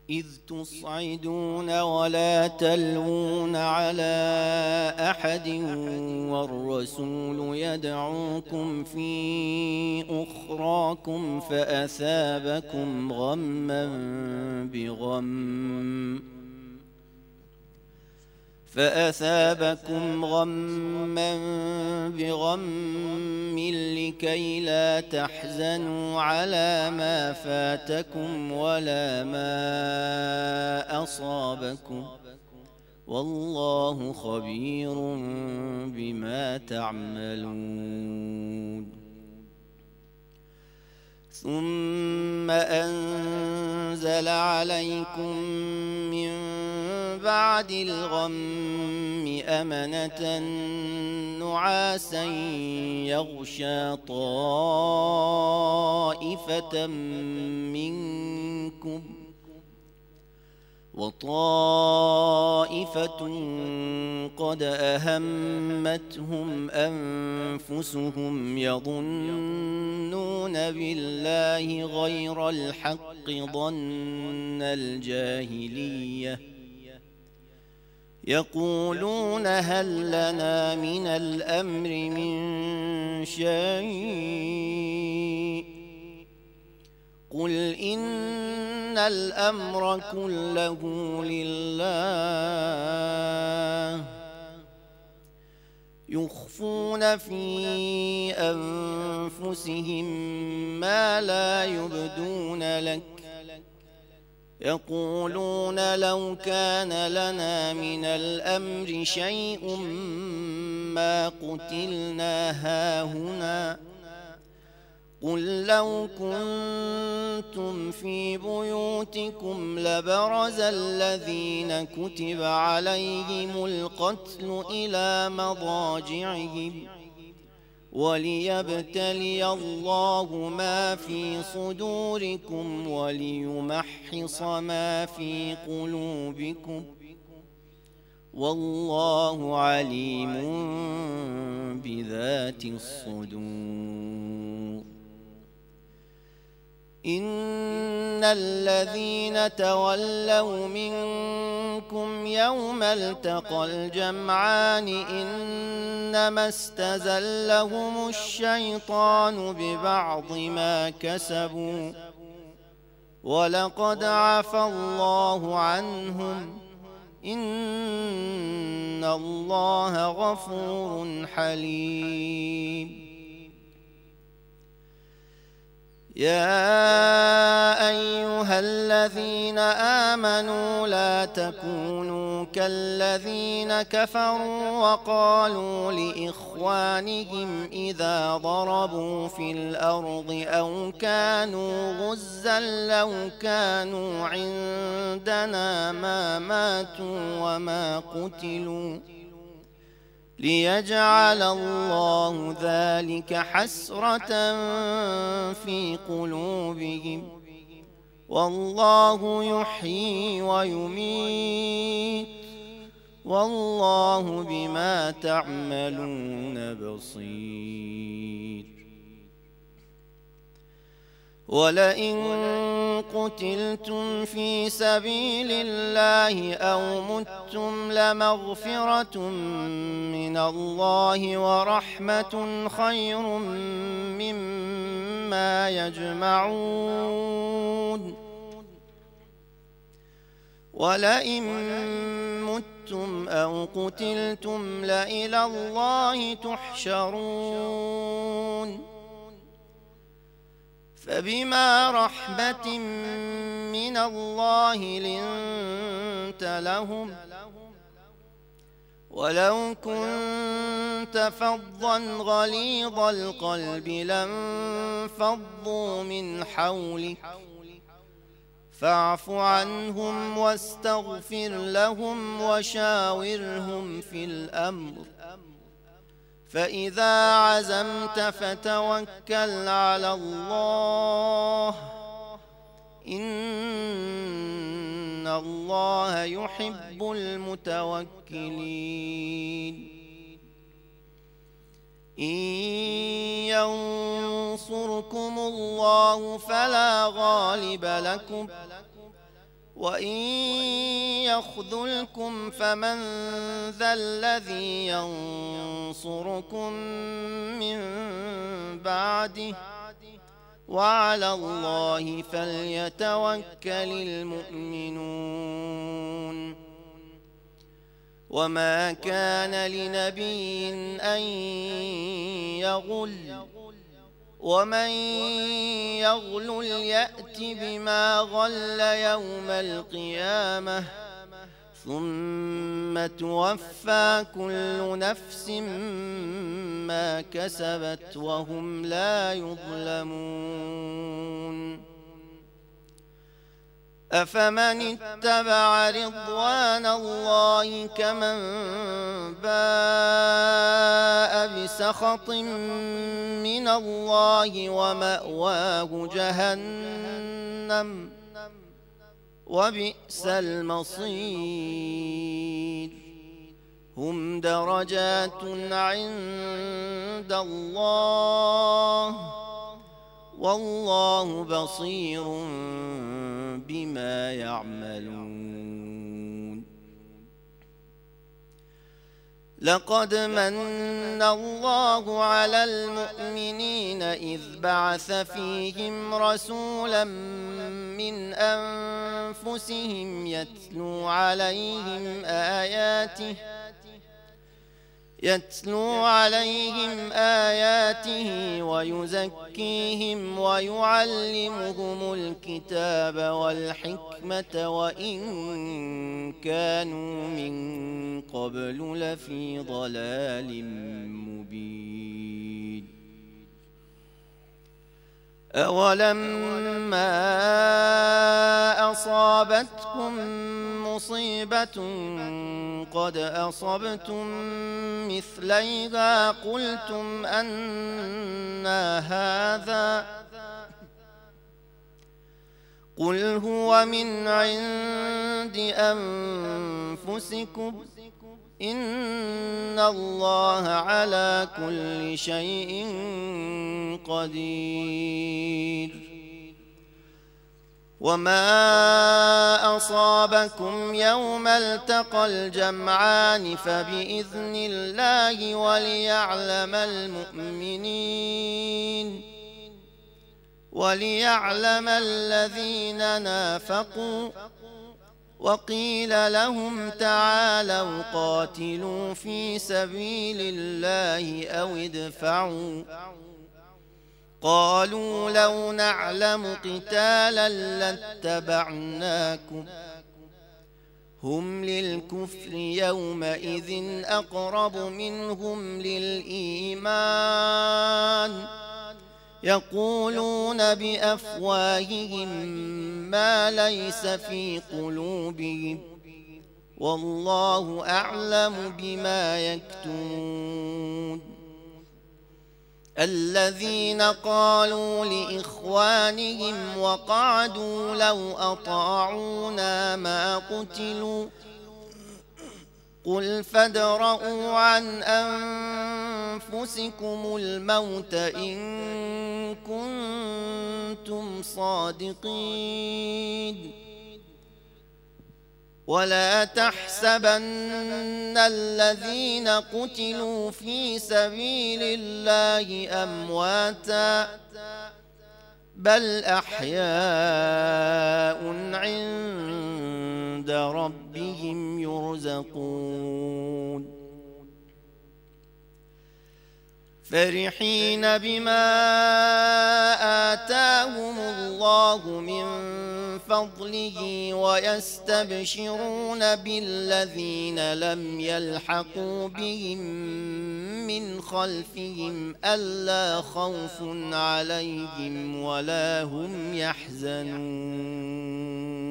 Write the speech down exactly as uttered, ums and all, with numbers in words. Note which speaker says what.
Speaker 1: إذ تصعدون ولا تلوون على أحد والرسول يدعوكم في أخراكم فأثابكم غما بغم فأثابكم غما بغم لكي لا تحزنوا على ما فاتكم ولا ما أصابكم والله خبير بما تعملون. ثم أنزل عليكم من بعد الغم أمنة نعاسا يغشى طائفة منكم وطائفة قد أهمتهم أنفسهم يظنون بالله غير الحق ظن الجاهلية يقولون هل لنا من الأمر من شيء قل إن الأمر كله لله يخفون في أنفسهم ما لا يبدون لك يقولون لو كان لنا من الأمر شيء ما قتلنا هاهنا قل لو كنتم في بيوتكم لبرز الذين كتب عليهم القتل إلى مضاجعهم وليبتلي الله ما في صدوركم وليمحص ما في قلوبكم والله عليم بذات الصدور. إن الذين تولوا منكم يوم التقى الجمعان إنما استزلهم الشيطان ببعض ما كسبوا ولقد عفى الله عنهم إن الله غفور حليم. يا أيها الذين آمنوا لا تكونوا كالذين كفروا وقالوا لإخوانهم إذا ضربوا في الأرض أو كانوا غزا لو كانوا عندنا ما ماتوا وما قتلوا ليجعل الله ذلك حسرة في قلوبهم والله يحيي ويميت والله بما تعملون بصير. ولئن قتلتم في سبيل الله أو متم لمغفرة من الله ورحمة خير مما يجمعون. ولئن متم أو قتلتم لإلى الله تحشرون. فبما رحمة من الله لنت لهم ولو كنت فظا غليظ القلب لانفضوا من حولك فاعف عنهم واستغفر لهم وشاورهم في الأمر فإذا عزمت فتوكل على الله إن الله يحب المتوكلين. إن ينصركم الله فلا غالب لكم وإن يخذلكم فمن ذا الذي ينصركم من بعده وعلى الله فليتوكل المؤمنون وما كان لنبي أن يغل ومن يغل يأت بما غل يوم القيامة ثم توفى كل نفس ما كسبت وهم لا يظلمون أفمن اتبع رضوان الله كمن باء بسخط من الله ومأواه جهنم وبئس المصير هم درجات عند الله والله بصير بما يعملون لقد من الله على المؤمنين إذ بعث فيهم رسولا من أنفسهم يتلو عليهم آياته يتلو عليهم آياته ويزكيهم ويعلمهم الكتاب والحكمة وإن كانوا من قبل لفي ضلال مبين أولما أصابتكم مصيبة قد أصبتم مثليها قلتم أنى هذا قل هو من عند أنفسكم إن الله على كل شيء قدير وما أصابكم يوم التقى الجمعان فبإذن الله وليعلم المؤمنين وليعلم الذين نافقوا وقيل لهم تعالوا قاتلوا في سبيل الله أو ادفعوا قالوا لو نعلم قتالا لاتبعناكم هم للكفر يومئذ أقرب منهم للإيمان يقولون بأفواههم ما ليس في قلوبهم والله أعلم بما يكتمون الذين قالوا لإخوانهم وقعدوا لو أطاعونا ما قتلوا قل فادرءوا عن أنفسكم الموت إن كنتم صادقين ولا تحسبن الذين قتلوا في سبيل الله أمواتا بل أحياء عند ربهم يرزقون فرحين بما آتاهم الله من فضله ويستبشرون بالذين لم يلحقوا بهم من خلفهم ألا خوف عليهم ولا هم يحزنون